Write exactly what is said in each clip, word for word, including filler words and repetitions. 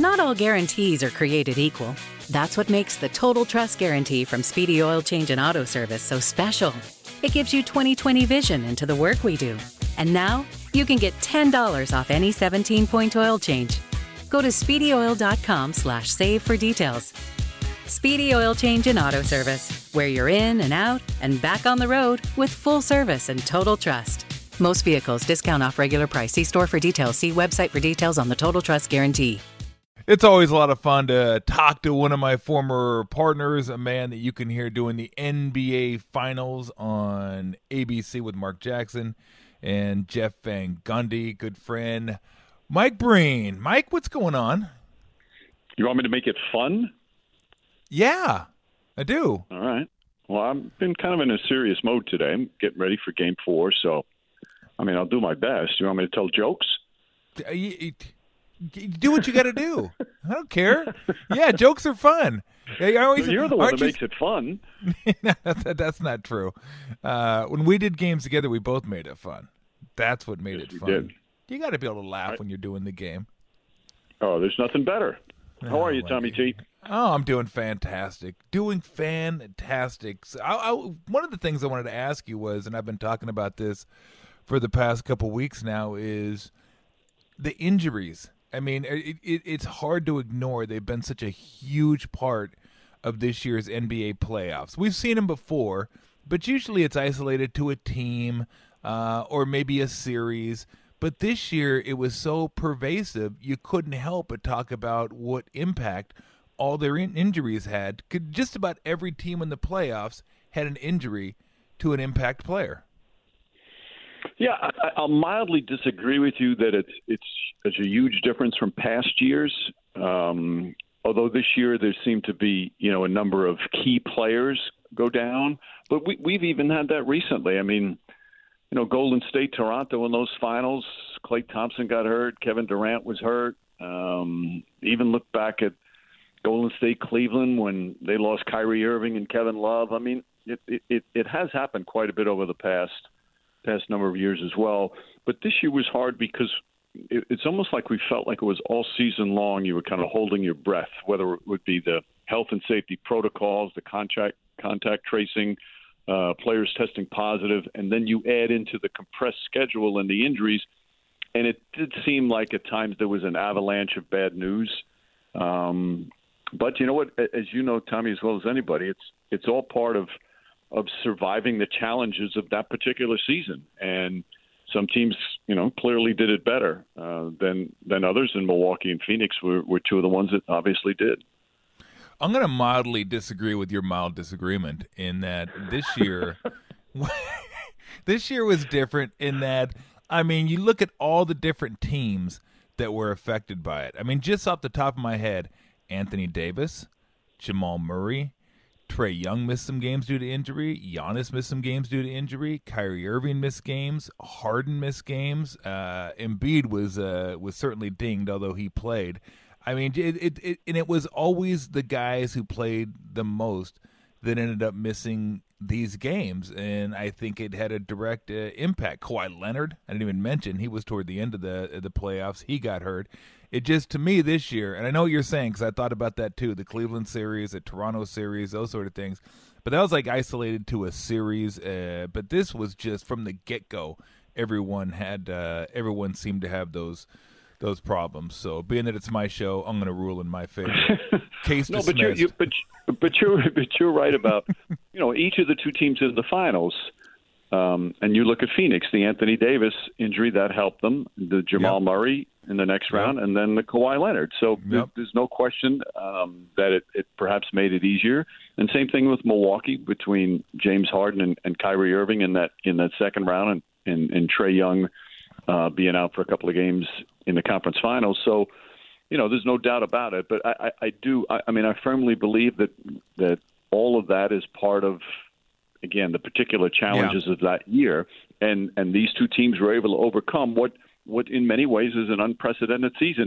Not all guarantees are created equal. That's what makes the Total Trust Guarantee from Speedy Oil Change and Auto Service so special. It gives you twenty twenty vision into the work we do. And now, you can get ten dollars off any seventeen-point oil change. Go to speedyoil.com slash save for details. Speedy Oil Change and Auto Service, where you're in and out and back on the road with full service and total trust. Most vehicles, discount off regular price. See store for details. See website for details on the Total Trust Guarantee. It's always a lot of fun to talk to one of my former partners, a man that you can hear doing the N B A Finals on A B C with Mark Jackson and Jeff Van Gundy, good friend, Mike Breen. Mike, what's going on? You want me to make it fun? Yeah, I do. All right. Well, I've been kind of in a serious mode today. I'm getting ready for game four, so, I mean, I'll do my best. You want me to tell jokes? Uh, you, you, do what you got to do. I don't care. Yeah, jokes are fun. I always, You're the one that you, makes it fun. no, that's, that's not true. Uh, when we did games together, we both made it fun. That's what made yes, it fun. Did. You got to be able to laugh right. when you're doing the game. Oh, there's nothing better. How oh, are you, Tommy T? Oh, I'm doing fantastic. Doing fantastic. So I, I, one of the things I wanted to ask you was, and I've been talking about this for the past couple weeks now, is the injuries. I mean, it, it, it's hard to ignore. They've been such a huge part of this year's N B A playoffs. We've seen them before, but usually it's isolated to a team uh, or maybe a series. But this year it was so pervasive, you couldn't help but talk about what impact all their in- injuries had. Just about every team in the playoffs had an injury to an impact player. Yeah, I, I'll mildly disagree with you that it's it's it's a huge difference from past years. Um, although this year there seemed to be, you know, a number of key players go down, but we, we've even had that recently. I mean, you know, Golden State, Toronto in those finals, Klay Thompson got hurt, Kevin Durant was hurt. Um, even look back at Golden State, Cleveland when they lost Kyrie Irving and Kevin Love. I mean, it it, it has happened quite a bit over the past. past number of years as well. But this year was hard because it, it's almost like we felt like it was all season long. You were kind of holding your breath, whether it would be the health and safety protocols, the contact, contact tracing, uh, players testing positive, and then you add into the compressed schedule and the injuries. And it did seem like at times there was an avalanche of bad news. Um, but you know what, as you know, Tommy, as well as anybody, it's it's all part of of surviving the challenges of that particular season. And some teams, you know, clearly did it better uh, than than others, and Milwaukee and Phoenix were, were two of the ones that obviously did. I'm going to mildly disagree with your mild disagreement in that this year, this year was different in that, I mean, you look at all the different teams that were affected by it. I mean, just off the top of my head, Anthony Davis, Jamal Murray, Trae Young missed some games due to injury. Giannis missed some games due to injury. Kyrie Irving missed games. Harden missed games. Uh, Embiid was uh, was certainly dinged, although he played. I mean, it, it, it and it was always the guys who played the most that ended up missing these games, and I think it had a direct uh, impact. Kawhi Leonard, I didn't even mention, he was toward the end of the the playoffs. He got hurt. It just, to me this year, and I know what you're saying because I thought about that too, the Cleveland series, the Toronto series, those sort of things, but that was like isolated to a series. Uh, but this was just from the get-go, everyone had, uh, everyone seemed to have those those problems. So being that it's my show, I'm going to rule in my favor. Case no, dismissed. but you're, you, but, but you're but you're right about, you know, each of the two teams in the finals. Um, and you look at Phoenix, the Anthony Davis injury that helped them, the Jamal Yep. Murray in the next round, Yep. and then the Kawhi Leonard. So Yep. there's no question um, that it, it perhaps made it easier. And same thing with Milwaukee between James Harden and, and Kyrie Irving in that in that second round, and and, and Trae Young uh, being out for a couple of games in the conference finals. So, you know, there's no doubt about it. But I, I, I do. I, I mean, I firmly believe that that all of that is part of, again, the particular challenges Yeah. of that year, and and these two teams were able to overcome what what in many ways is an unprecedented season.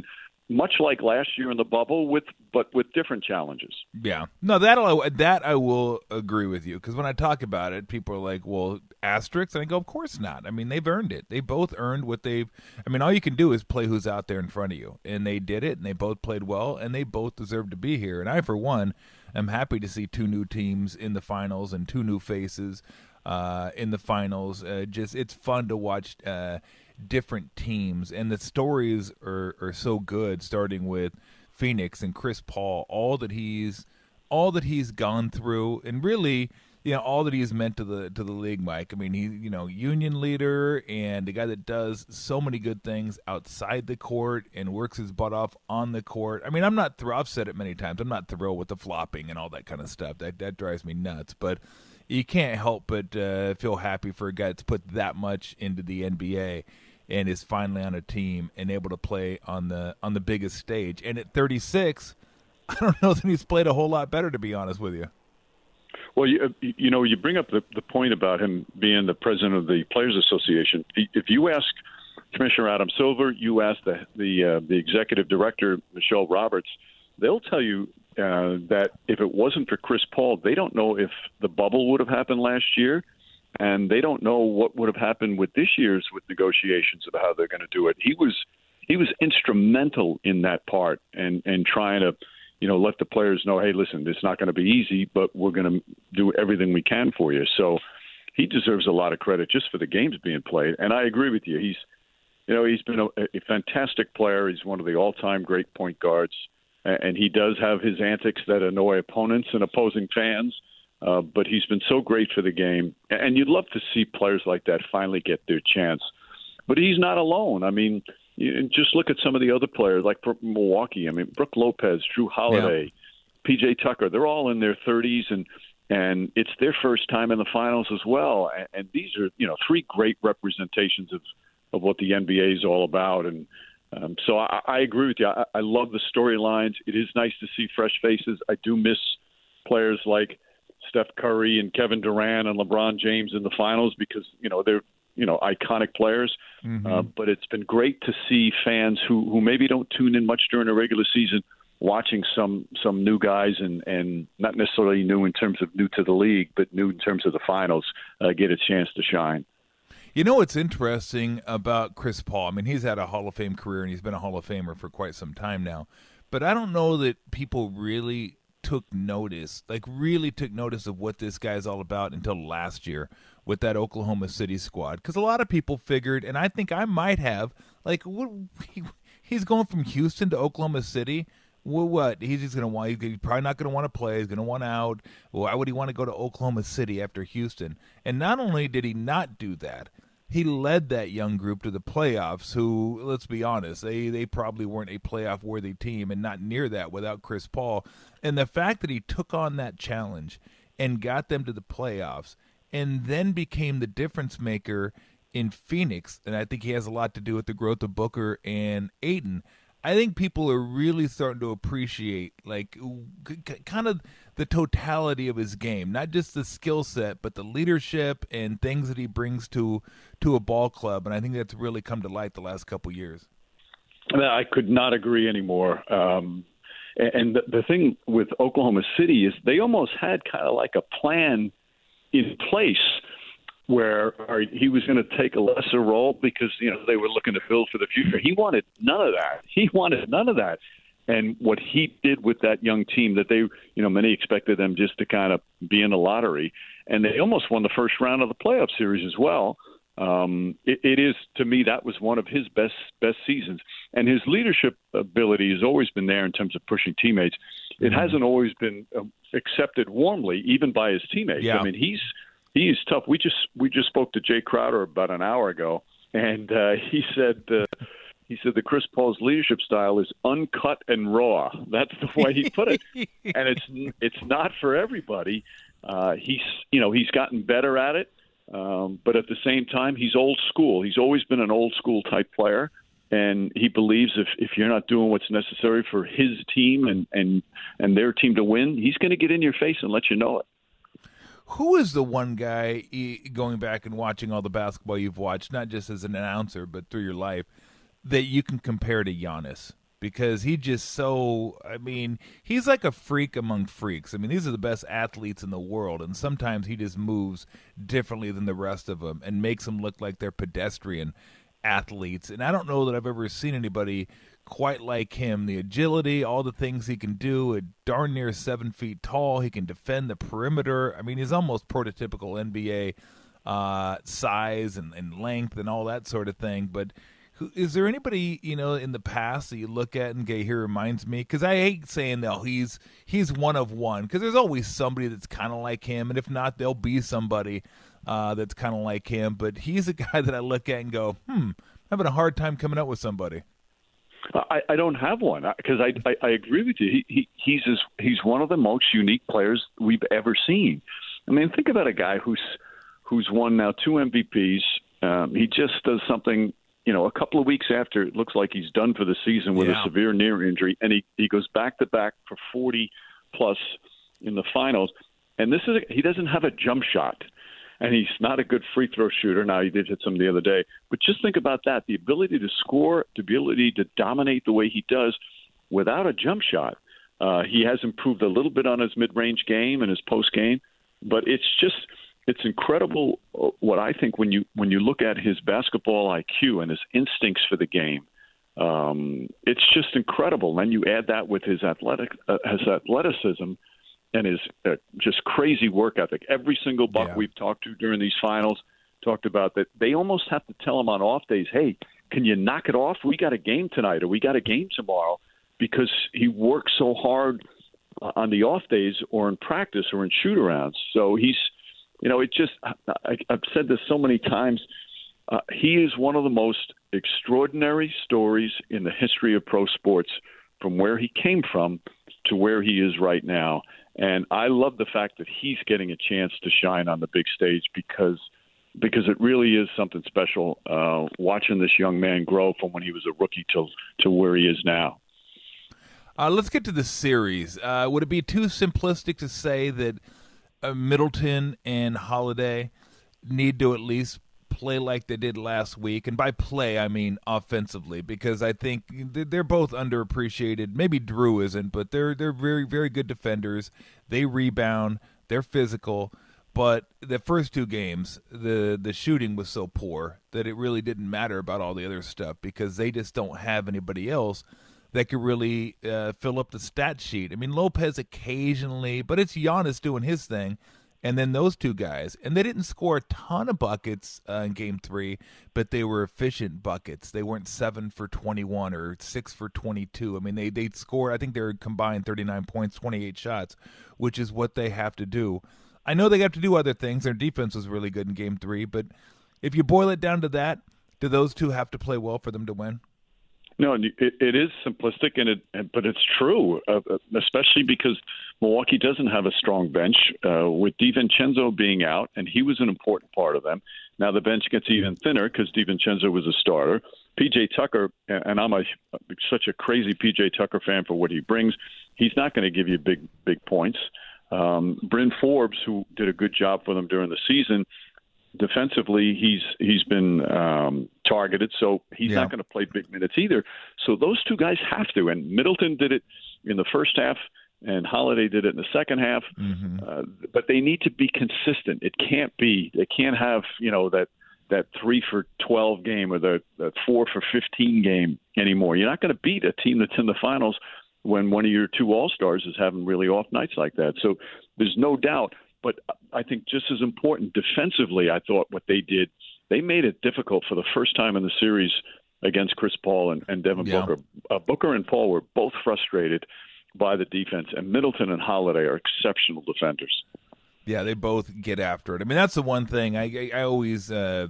much like last year in the bubble, with but with different challenges. Yeah, no, that that I will agree with you, because when I talk about it, people are like, "Well, asterisks," and I go, "Of course not. I mean, they've earned it. They both earned what they've. I mean, all you can do is play who's out there in front of you, and they did it, and they both played well, and they both deserve to be here. And I, for one, am happy to see two new teams in the finals and two new faces uh, in the finals. Uh, just it's fun to watch." Uh, different teams, and the stories are, are so good, starting with Phoenix and Chris Paul, all that he's all that he's gone through, and really, you know, all that he's meant to the to the league, Mike. I mean, he, you know, union leader and a guy that does so many good things outside the court and works his butt off on the court. I mean, I'm not thrilled. I've said it many times. I'm not thrilled with the flopping and all that kind of stuff. That that drives me nuts. But you can't help but uh, feel happy for a guy that's put that much into the N B A and is finally on a team and able to play on the on the biggest stage. And at thirty-six, I don't know that he's played a whole lot better, to be honest with you. Well, you, you know, you bring up the, the point about him being the president of the Players Association. If you ask Commissioner Adam Silver, you ask the the, uh, the executive director, Michelle Roberts, they'll tell you uh, that if it wasn't for Chris Paul, they don't know if the bubble would have happened last year. And they don't know what would have happened with this year's with negotiations about how they're going to do it. He was he was instrumental in that part and, and trying to, you know, let the players know, hey, listen, it's not going to be easy, but we're going to do everything we can for you. So he deserves a lot of credit just for the games being played. And I agree with you. He's, you know, he's been a, a fantastic player. He's one of the all-time great point guards, and he does have his antics that annoy opponents and opposing fans. Uh, but he's been so great for the game, and you'd love to see players like that finally get their chance. But he's not alone. I mean, you just look at some of the other players, like for Milwaukee. I mean, Brook Lopez, Drew Holiday, yeah. P J Tucker. They're all in their thirties, and and it's their first time in the finals as well. And, and these are, you know, three great representations of, of what the N B A is all about. And um, so I, I agree with you. I, I love the storylines. It is nice to see fresh faces. I do miss players like Steph Curry and Kevin Durant and LeBron James in the finals because, you know, they're, you know, iconic players. Mm-hmm. Uh, but it's been great to see fans who, who maybe don't tune in much during the regular season watching some some new guys and, and not necessarily new in terms of new to the league, but new in terms of the finals, uh, get a chance to shine. You know what's interesting about Chris Paul? I mean, he's had a Hall of Fame career and he's been a Hall of Famer for quite some time now. But I don't know that people really took notice, like really took notice of what this guy's all about until last year with that Oklahoma City squad. Because a lot of people figured, and I think I might have, like, what, he, he's going from Houston to Oklahoma City. Well, what? He's just going to want, he's probably not going to want to play. He's going to want out. Well, why would he want to go to Oklahoma City after Houston? And not only did he not do that, he led that young group to the playoffs, who, let's be honest, they, they probably weren't a playoff-worthy team and not near that without Chris Paul. And the fact that he took on that challenge and got them to the playoffs and then became the difference maker in Phoenix, and I think he has a lot to do with the growth of Booker and Ayton, I think people are really starting to appreciate, like, kind of the totality of his game, not just the skill set, but the leadership and things that he brings to to a ball club. And I think that's really come to light the last couple years. I could not agree anymore. Um, and the, the thing with Oklahoma City is they almost had kind of like a plan in place where he was going to take a lesser role because, you know, they were looking to build for the future. He wanted none of that. He wanted none of that. And what he did with that young team that they, you know, many expected them just to kind of be in the lottery. And they almost won the first round of the playoff series as well. Um, it, it is, to me, that was one of his best best seasons. And his leadership ability has always been there in terms of pushing teammates. It mm-hmm. hasn't always been uh, accepted warmly, even by his teammates. Yeah. I mean, he's He is tough. We just we just spoke to Jay Crowder about an hour ago, and uh, he said uh, he said that Chris Paul's leadership style is uncut and raw. That's the way he put it, and it's it's not for everybody. Uh, he's you know he's gotten better at it, um, but at the same time he's old school. He's always been an old school type player, and he believes if, if you're not doing what's necessary for his team and and and their team to win, he's going to get in your face and let you know it. Who is the one guy, going back and watching all the basketball you've watched, not just as an announcer, but through your life, that you can compare to Giannis? because he just so, I mean, he's like a freak among freaks. I mean, these are the best athletes in the world, and sometimes he just moves differently than the rest of them and makes them look like they're pedestrian athletes. And I don't know that I've ever seen anybody quite like him. The agility, all the things he can do, at darn near seven feet tall. He can defend the perimeter. I mean, he's almost prototypical N B A uh, size and, and length and all that sort of thing. But who, is there anybody, you know, in the past that you look at and go, here reminds me? Because I hate saying, no, he's he's one of one, because there's always somebody that's kind of like him, and if not, there'll be somebody uh, that's kind of like him. But he's a guy that I look at and go, hmm, I'm having a hard time coming up with somebody. I, I don't have one, because I, I I agree with you. He, he he's as, he's one of the most unique players we've ever seen. I mean, think about a guy who's who's won now two M V Ps. Um, he just does something, you know, a couple of weeks after it looks like he's done for the season with yeah. a severe knee injury, and he, he goes back to back for forty plus in the finals. And this is a, he doesn't have a jump shot. And he's not a good free throw shooter. Now, he did hit some the other day. But just think about that. The ability to score, the ability to dominate the way he does without a jump shot. Uh, he has improved a little bit on his mid-range game and his post game. But it's just it's incredible what I think when you when you look at his basketball I Q and his instincts for the game. Um, it's just incredible. Then you add that with his athletic uh, his athleticism and his uh, just crazy work ethic. Every single buck yeah. we've talked to during these finals talked about that. They almost have to tell him on off days, hey, can you knock it off? We got a game tonight, or we got a game tomorrow, because he works so hard uh, on the off days or in practice or in shoot-arounds. So he's, you know, it just, I, I've said this so many times, uh, he is one of the most extraordinary stories in the history of pro sports, from where he came from to where he is right now. And I love the fact that he's getting a chance to shine on the big stage, because because it really is something special uh, watching this young man grow from when he was a rookie to, to where he is now. Uh, let's get to the series. Uh, would it be too simplistic to say that uh, Middleton and Holiday need to at least play like they did last week? And by play, I mean offensively, because I think they're both underappreciated. Maybe Drew isn't, but they're they're very, very good defenders. They rebound. They're physical. But the first two games, the, the shooting was so poor that it really didn't matter about all the other stuff, because they just don't have anybody else that could really uh, fill up the stat sheet. I mean, Lopez occasionally, but it's Giannis doing his thing. And then those two guys, and they didn't score a ton of buckets uh, in game three, but they were efficient buckets. They weren't seven for twenty-one or six for twenty-two. I mean, they they scored, I think they were combined thirty-nine points, twenty-eight shots, which is what they have to do. I know they have to do other things. Their defense was really good in game three, but if you boil it down to that, do those two have to play well for them to win? No, it, it is simplistic, and it, but it's true, uh, especially because Milwaukee doesn't have a strong bench, uh, with DiVincenzo being out, and he was an important part of them. Now the bench gets even thinner because DiVincenzo was a starter. P J Tucker, and I'm a, such a crazy P J Tucker fan for what he brings, he's not going to give you big, big points. Um, Bryn Forbes, who did a good job for them during the season, defensively, he's he's been um, targeted, so he's yeah. not going to play big minutes either. So those two guys have to. And Middleton did it in the first half, and Holiday did it in the second half. Mm-hmm. Uh, but they need to be consistent. It can't be. They can't have, you know, that that three for twelve game or the, the four for fifteen game anymore. You're not going to beat a team that's in the finals when one of your two all-stars is having really off nights like that. So there's no doubt. But I think just as important defensively, I thought what they did, they made it difficult for the first time in the series against Chris Paul and, and Devin yeah. Booker. Uh, Booker and Paul were both frustrated by the defense, and Middleton and Holiday are exceptional defenders. Yeah, they both get after it. I mean, that's the one thing I I, I always uh,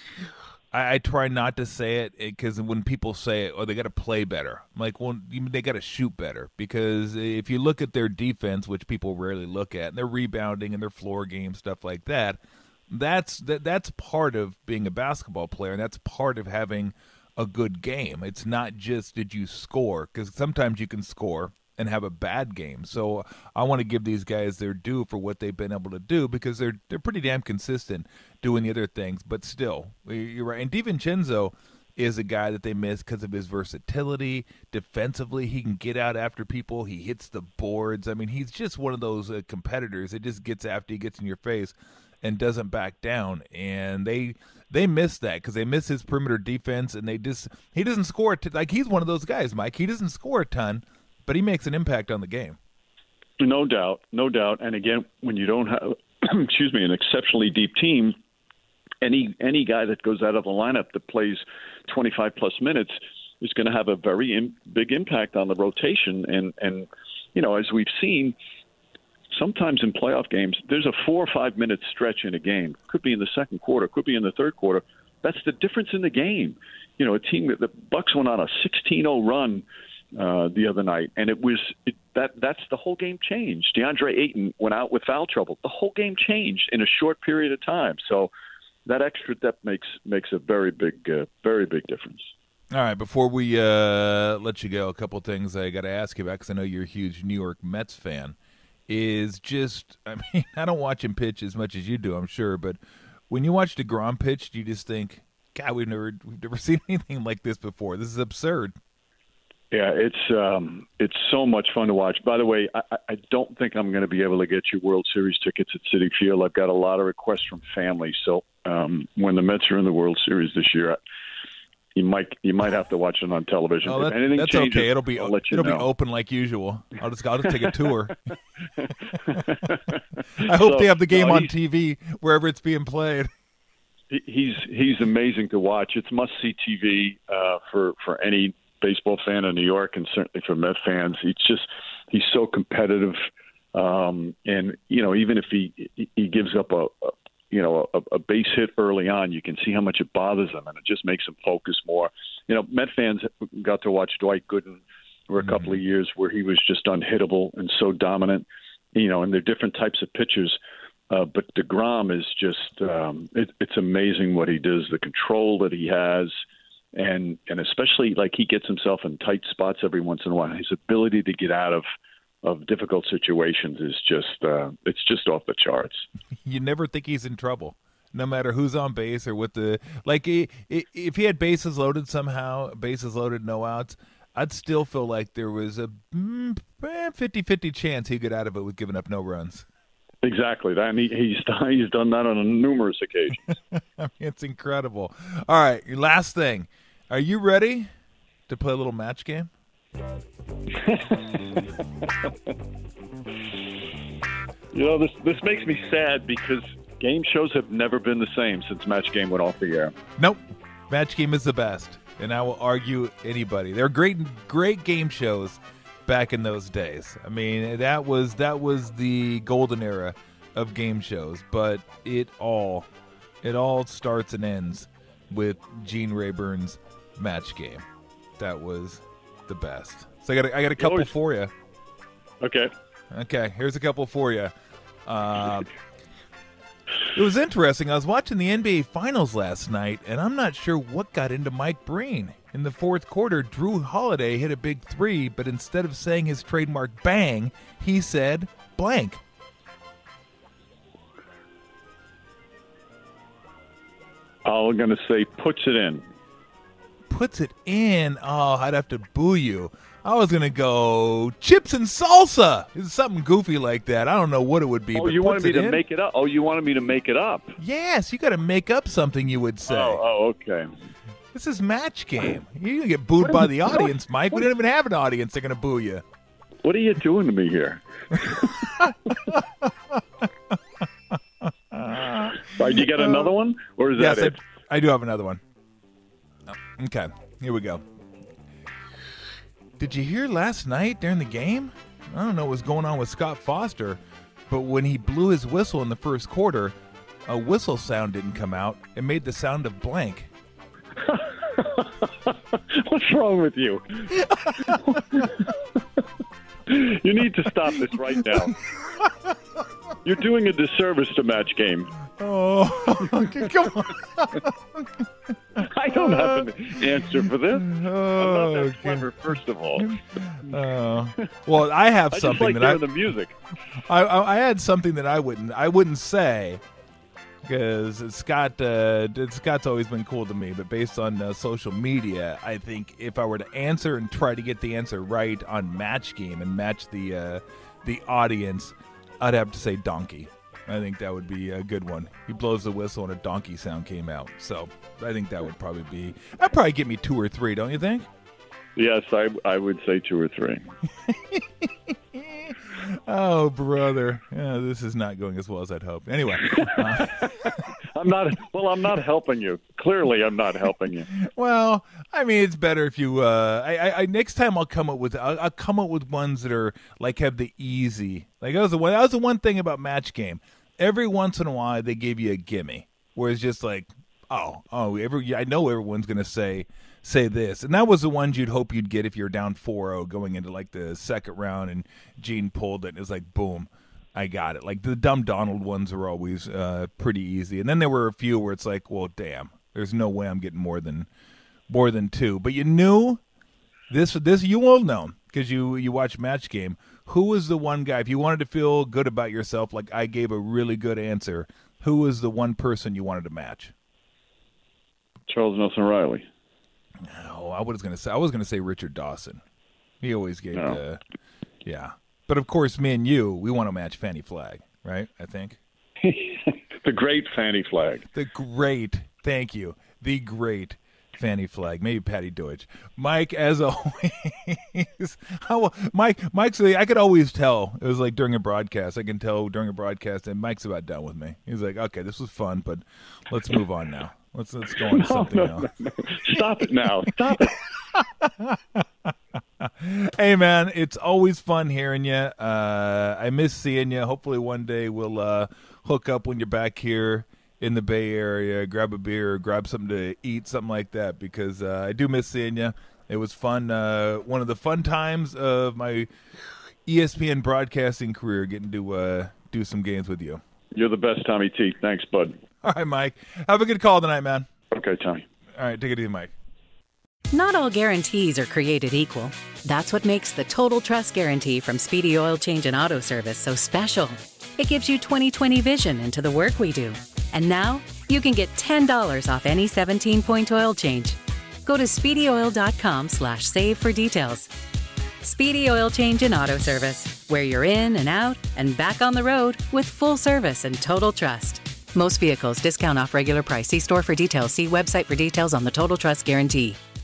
I, I try not to say it, because when people say, "Oh, they got to play better," I'm like, well, you, they got to shoot better. Because if you look at their defense, which people rarely look at, and their rebounding and their floor game, stuff like that, that's that that's part of being a basketball player, and that's part of having a good game. It's not just did you score, because sometimes you can score and have a bad game. So I want to give these guys their due for what they've been able to do, because they're they're pretty damn consistent doing the other things. But still, you're right. And DiVincenzo, is a guy that they miss because of his versatility. Defensively, he can get out after people. He hits the boards. I mean, he's just one of those uh, competitors that just gets after he gets in your face and doesn't back down. And they they miss that because they miss his perimeter defense, and they just he doesn't score a t- like he's one of those guys, Mike. He doesn't score a ton, but he makes an impact on the game. No doubt, no doubt. And again, when you don't have, excuse me, an exceptionally deep team, any any guy that goes out of the lineup that plays twenty-five plus minutes is going to have a very in, big impact on the rotation. And, and, you know, as we've seen, sometimes in playoff games, there's a four or five minute stretch in a game. Could be in the second quarter, could be in the third quarter. That's the difference in the game. You know, a team that the Bucks went on a sixteen oh run uh, the other night, and it was it, that that's the whole game changed. DeAndre Ayton went out with foul trouble. The whole game changed in a short period of time. So that extra depth makes makes a very big, uh, very big difference. All right, before we uh, let you go, a couple things I got to ask you about because I know you're a huge New York Mets fan. Is just, I mean, I don't watch him pitch as much as you do, I'm sure, but when you watch DeGrom pitch, do you just think, God, we've never we've never seen anything like this before. This is absurd. Yeah, it's um, it's so much fun to watch. By the way, I, I don't think I'm going to be able to get you World Series tickets at Citi Field. I've got a lot of requests from families, so um, when the Mets are in the World Series this year, I, You might you might have to watch it on television. Oh, that, if anything that's changes, okay. It'll be I'll let you it'll know. be open like usual. I'll just I'll just take a tour. I hope So, they have the game no, on T V wherever it's being played. He's he's amazing to watch. It's must see T V uh, for for any baseball fan in New York, and certainly for Met fans. He's just he's so competitive, um, and you know even if he he gives up a, a you know, a, a base hit early on, you can see how much it bothers them, and it just makes them focus more. You know, Met fans got to watch Dwight Gooden for a mm-hmm. couple of years where he was just unhittable and so dominant, you know, and they're different types of pitchers. Uh, but DeGrom is just, um, it, it's amazing what he does, the control that he has, and, and especially like he gets himself in tight spots every once in a while. His ability to get out of of difficult situations is just uh, it's just off the charts. You never think he's in trouble, no matter who's on base or what the like. If he had bases loaded somehow, bases loaded, no outs, I'd still feel like there was a fifty-fifty chance he'd get out of it with giving up no runs. Exactly, and he, he's he's done that on numerous occasions. I mean, it's incredible. All right, your last thing. Are you ready to play a little match game? You know, this this makes me sad because game shows have never been the same since Match Game went off the air. Nope. Match Game is the best, and I will argue anybody. They're great great game shows back in those days. I mean, that was that was the golden era of game shows, but it all it all starts and ends with Gene Rayburn's Match Game. That was the best. So I got a, I got a couple always... for you. Okay. Okay, here's a couple for you. Uh, it was interesting. I was watching the N B A Finals last night, and I'm not sure what got into Mike Breen. In the fourth quarter, Drew Holiday hit a big three, but instead of saying his trademark bang, he said blank. I'm going to say puts it in. Puts it in. Oh, I'd have to boo you. I was going to go chips and salsa. It's something goofy like that. I don't know what it would be. Oh, but you wanted me to in? make it up? Oh, you wanted me to make it up? Yes, you got to make up something you would say. Oh, oh okay. This is Match Game. You're going to get booed by the audience, Mike. We don't even have an audience. They're going to boo you. What are you doing to me here? All right, you got another one? Or is yes, that it? I, I do have another one. Okay, here we go. Did you hear last night during the game? I don't know what was going on with Scott Foster, but when he blew his whistle in the first quarter, a whistle sound didn't come out. It made the sound of blank. What's wrong with you? You need to stop this right now. You're doing a disservice to Match Game. Oh, okay, come on. I don't have an answer for this. I'm Oh, not that okay. clever, first of all. Uh, well, I have I just something like that I, hearing the music. I I I had something that I wouldn't I wouldn't say, because Scott uh, Scott's always been cool to me, but based on uh, social media, I think if I were to answer and try to get the answer right on Match Game and match the uh, the audience, I'd have to say donkey. I think that would be a good one. He blows the whistle and a donkey sound came out. So I think that would probably be, that'd probably give me two or three, don't you think? Yes, I I would say two or three. Oh, brother. Yeah, this is not going as well as I'd hoped. Anyway. Uh, I'm not, well, I'm not helping you. Clearly, I'm not helping you. Well, I mean, it's better if you, uh, I, I, I next time I'll come up with, I'll, I'll come up with ones that are, like, have the easy. Like, that was the one, that was the one thing about Match Game. Every once in a while, they give you a gimme, where it's just like, oh, oh, every, I know everyone's going to say, say this. And that was the ones you'd hope you'd get if you're down four oh going into like the second round and Gene pulled it and it was like, boom, I got it. Like the Dumb Donald ones are always uh, pretty easy. And then there were a few where it's like, well, damn, there's no way I'm getting more than more than two. But you knew this, this you will know because you, you watch Match Game. Who was the one guy, if you wanted to feel good about yourself, like I gave a really good answer, who was the one person you wanted to match? Charles Nelson Riley. No, I was gonna say I was gonna say Richard Dawson. He always gave no. the, yeah. But of course, me and you, we want to match Fannie Flagg, right? I think the great Fannie Flagg. The great, thank you, the great Fannie Flagg. Maybe Patty Deutsch. Mike, as always, how, Mike, Mike's. I could always tell. It was like during a broadcast. I can tell during a broadcast, and Mike's about done with me. He's like, okay, this was fun, but let's move on now. Let's let's go on to something no, else. No, no. Stop it now. Stop it. Hey, man, it's always fun hearing you. Uh, I miss seeing you. Hopefully one day we'll uh, hook up when you're back here in the Bay Area, grab a beer, or grab something to eat, something like that, because uh, I do miss seeing you. It was fun. Uh, one of the fun times of my E S P N broadcasting career, getting to uh, do some games with you. You're the best, Tommy T. Thanks, bud. All right, Mike. Have a good call tonight, man. Okay, Tommy. All right, take it easy, Mike. Not all guarantees are created equal. That's what makes the Total Trust Guarantee from Speedy Oil Change and Auto Service so special. It gives you twenty twenty vision into the work we do. And now you can get ten dollars off any seventeen-point oil change. Go to speedyoil.com slash save for details. Speedy Oil Change and Auto Service, where you're in and out and back on the road with full service and total trust. Most vehicles discount off regular price. See store for details. See website for details on the Total Trust Guarantee.